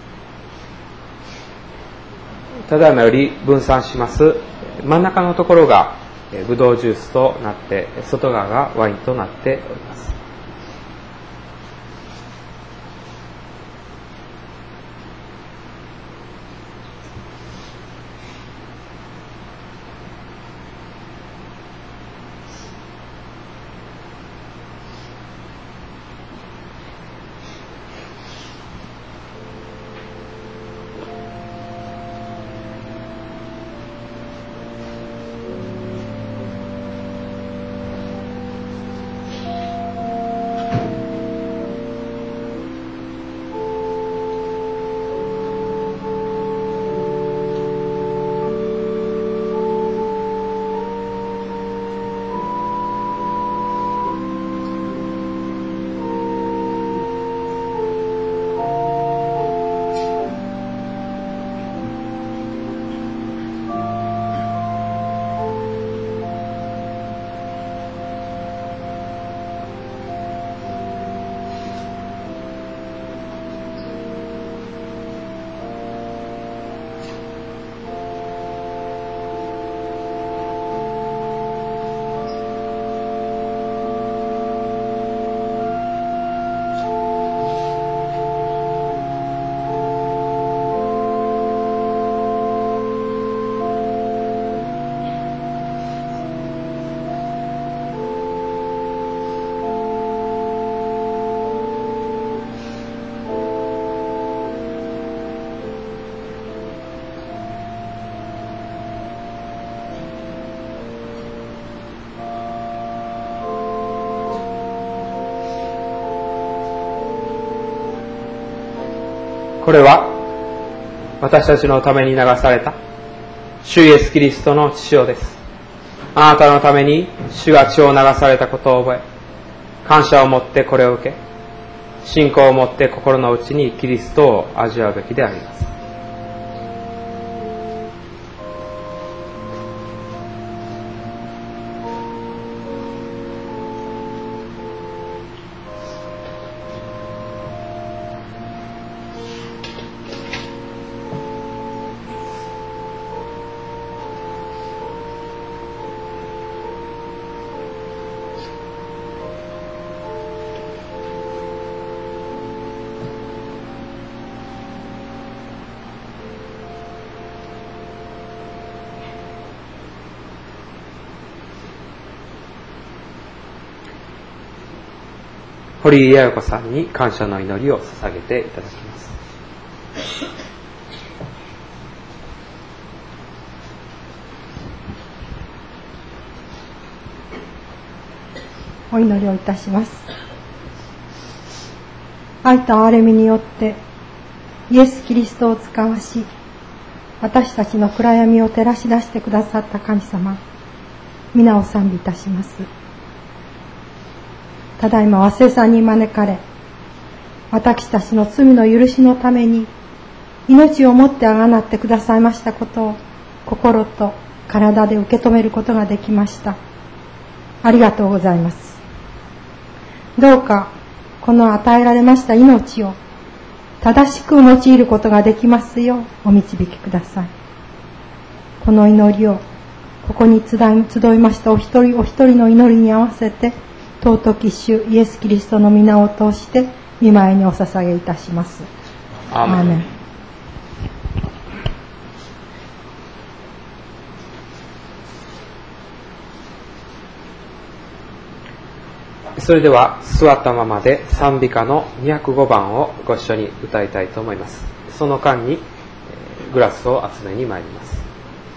ただいまより分散します。真ん中のところがブドウジュースとなって、外側がワインとなっております。これは私たちのために流された主イエスキリストの血潮です。あなたのために主が血を流されたことを覚え、感謝を持ってこれを受け、信仰を持って心の内にキリストを味わうべきであります。堀井彩子さんに感謝の祈りを捧げていただきます。 お祈りをいたします。愛と憐れみによってイエス・キリストを使わし、私たちの暗闇を照らし出してくださった神様、皆を賛美いたします。ただいま和製さんに招かれ、 私たちの罪の許しのために命をもってあがなってくださいましたことを心と体で受け止めることができました。ありがとうございます。どうかこの与えられました命を正しく用いることができますようお導きください。この祈りをここに集いましたお一人お一人の祈りに合わせて尊き主イエス・キリストの皆を通して御前にお捧げいたします。 アーメン。それでは座ったままで賛美歌の205番をご一緒に歌いたいと思います。その間にグラスを集めに参ります。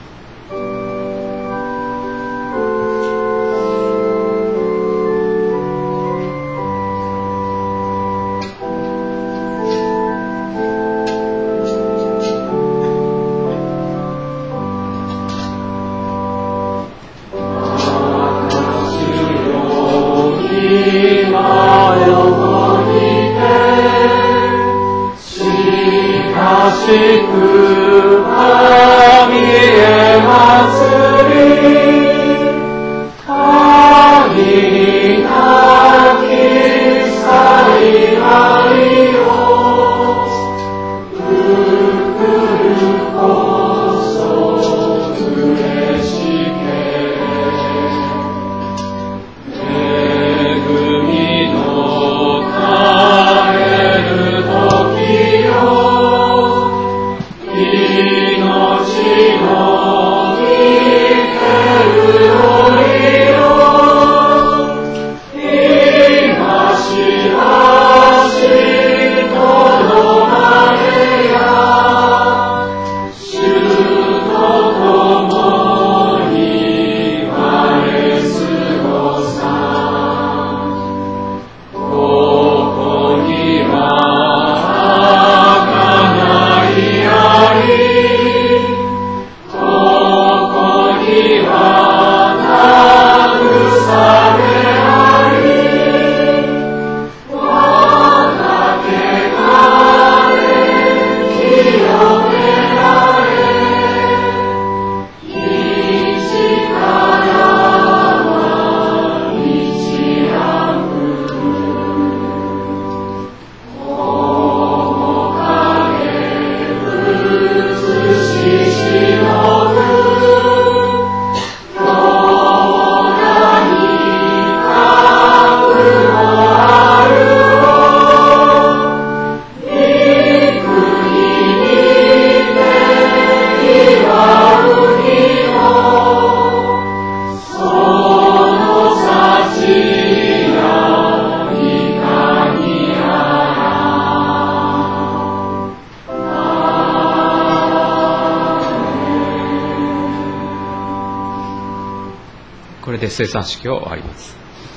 これで生産式を終わります。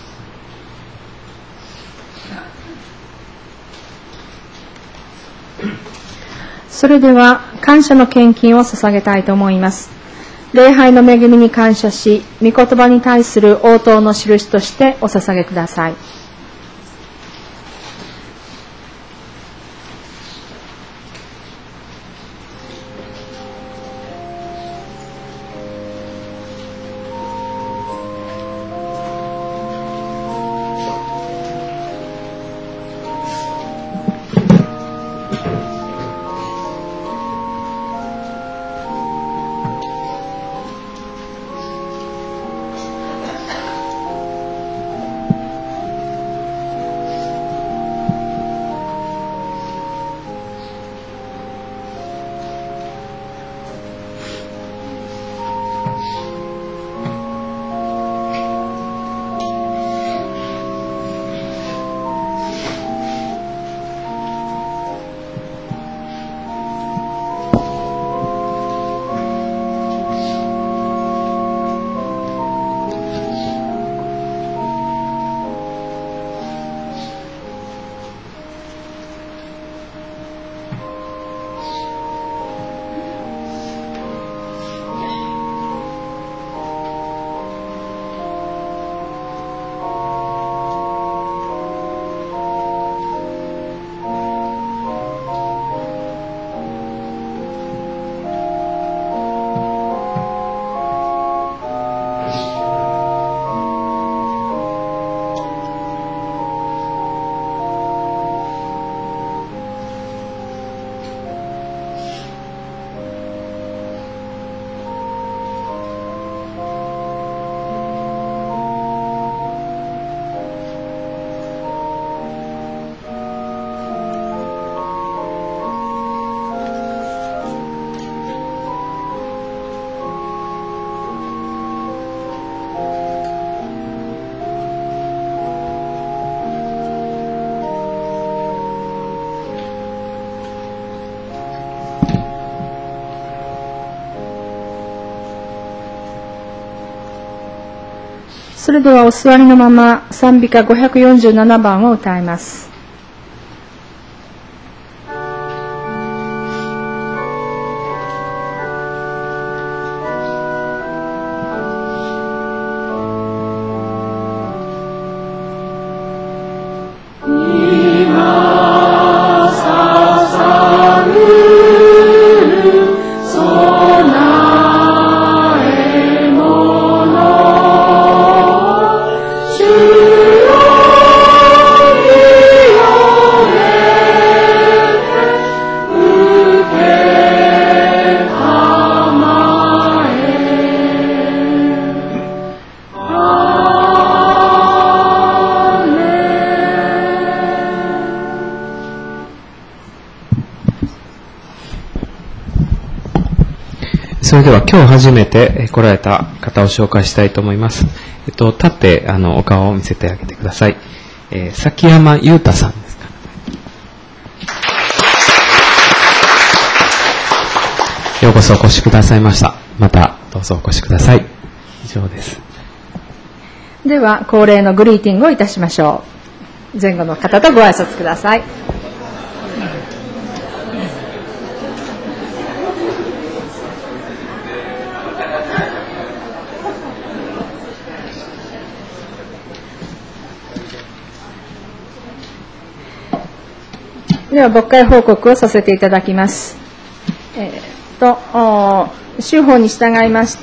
それでは感謝の献金を捧げたいと思います。礼拝の恵みに感謝し、御言葉に対する応答の印としてお捧げください。 それではお座りのまま賛美歌547番を歌います。 それでは今日初めて来られた方を紹介したいと思います。立ってお顔を見せてあげてください。崎山裕太さんですか。ようこそお越しくださいました。またどうぞお越しください。以上です。 では恒例のグリーティングをいたしましょう。前後の方とご挨拶ください。では牧会報告をさせていただきます。週報に従いまして、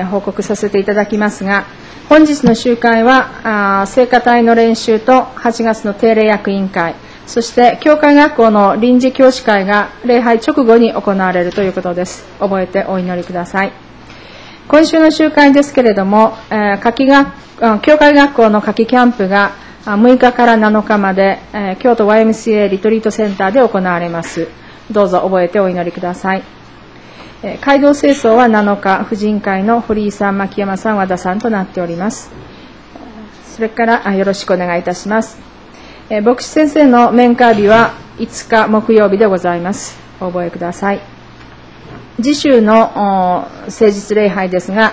報告させていただきますが、本日の集会は聖歌隊の練習と8月の定例役員会、そして教会学校の臨時教師会が礼拝直後に行われるということです。覚えてお祈りください。今週の集会ですけれども、教会学校の夏季キャンプが6日から7日まで、京都 YMCA リトリートセンターで行われます。どうぞ覚えてお祈りください。街道清掃は7日、婦人会の堀井さん、牧山さん、和田さんとなっております。それからよろしくお願いいたします。牧師先生の面会日は5日木曜日でございます。お覚えください。次週の誠実礼拝ですが、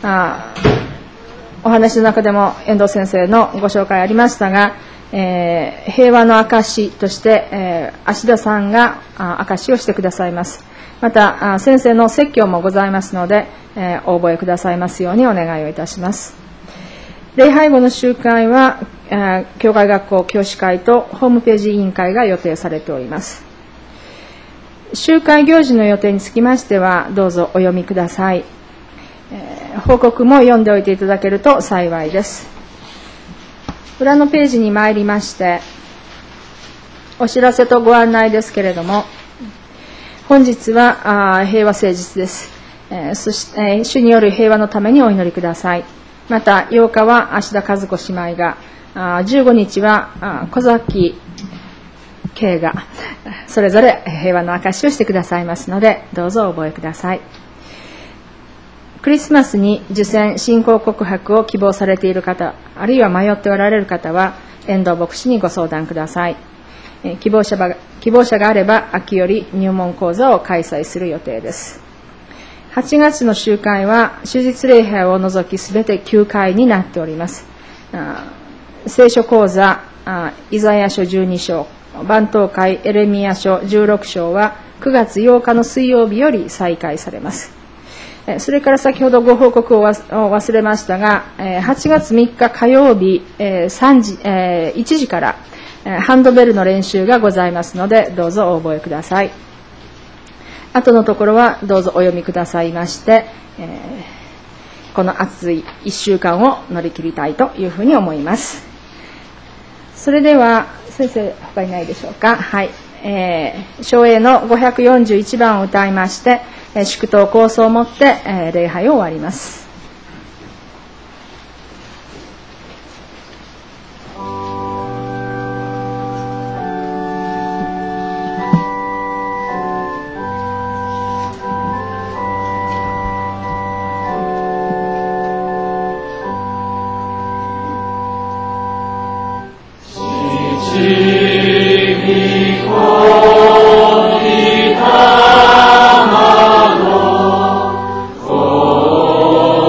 お話の中でも遠藤先生のご紹介ありましたが、平和の証として、芦田さんが証をしてくださいます。また先生の説教もございますので、お覚えくださいますようにお願いをいたします。礼拝後の集会は教会学校教師会とホームページ委員会が予定されております。集会行事の予定につきましてはどうぞお読みください。報告も読んでおいていただけると幸いです。裏のページに参りまして、お知らせとご案内ですけれども、本日は平和誠実です。そして主による平和のためにお祈りください。また8日は芦田和子姉妹が、15日は小崎慶がそれぞれ平和の証しをしてくださいますので、どうぞお覚えください。クリスマスに受洗信仰告白を希望されている方、あるいは迷っておられる方は遠藤牧師にご相談ください。希望者があれば秋より入門講座を開催する予定です。8月の集会は終日礼拝を除きすべて9回になっております。聖書講座イザヤ書12章、番頭会エレミヤ書16章は9月8日の水曜日より再開されます。それから先ほどご報告を忘れましたが、8月3日火曜日1時からハンドベルの練習がございますので、どうぞお覚えください。後のところはどうぞお読みくださいまして、この暑い1週間を乗り切りたいというふうに思います。それでは先生他にないでしょうか。はい、唱詠の541番を歌いまして、祝祷構想をもって、礼拝を終わります。 Oh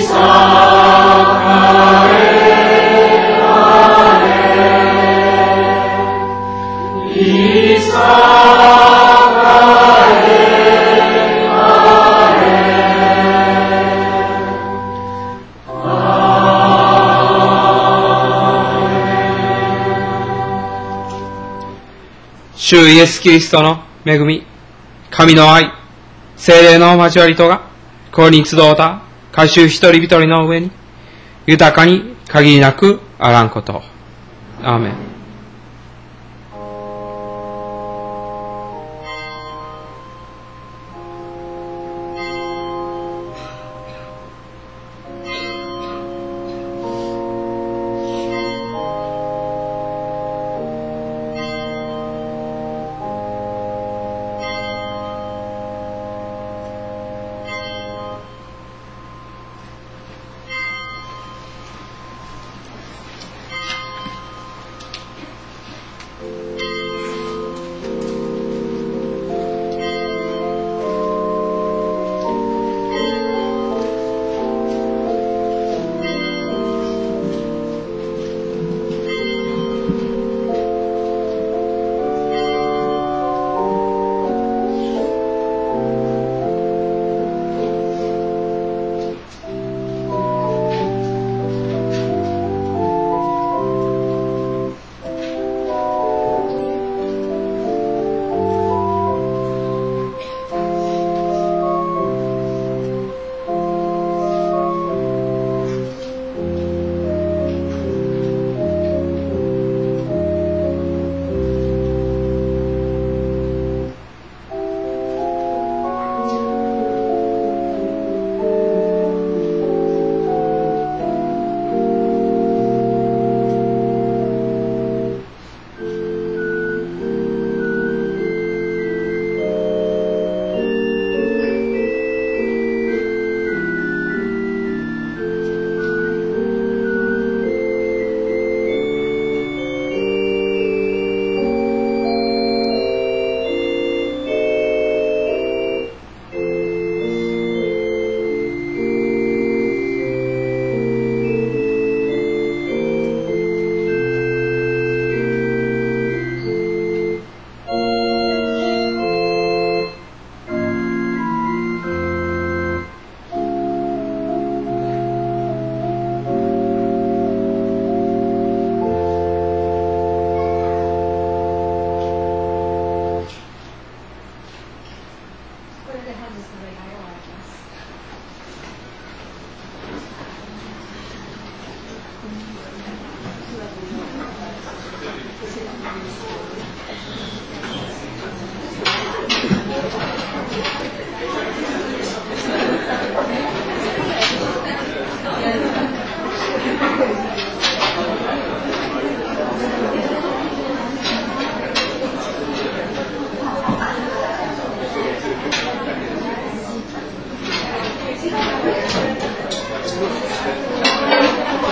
主イエス・キリストの恵み、神の愛、聖霊の交わりとが、ここに集うた各種一人一人の上に、豊かに限りなくあらんこと。アーメン。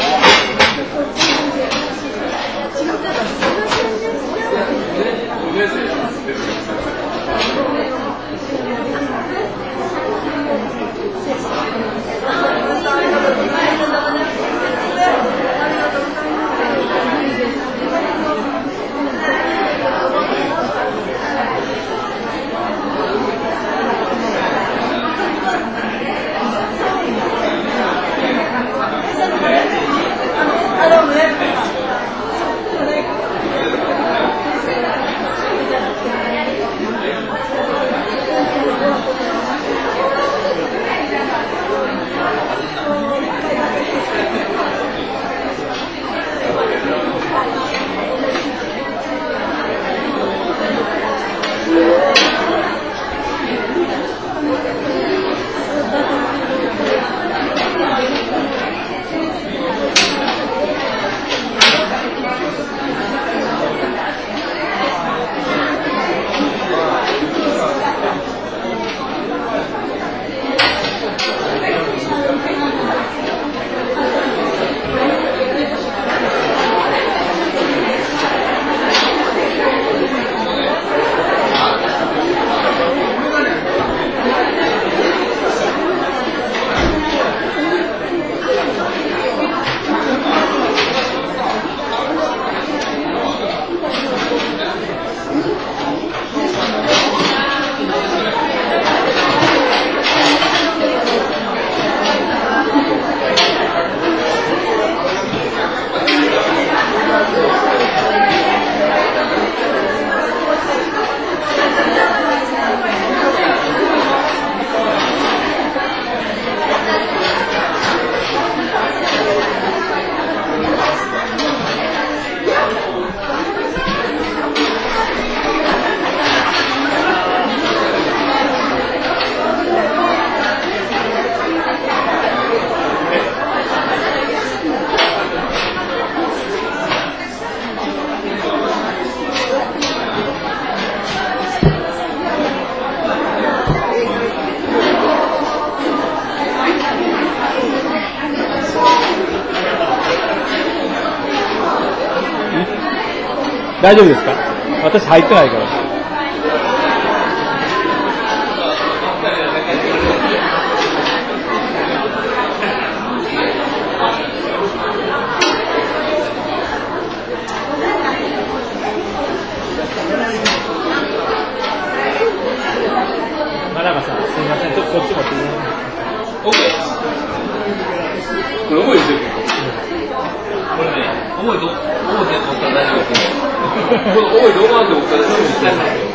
す大丈夫ですか？私入ってないから。真中さん、すみません、ちょっとこっち持ってください。 これ重いですよ。これね、重いと思って持ったら大丈夫です。これ重いと思わんで持ったら大丈夫です。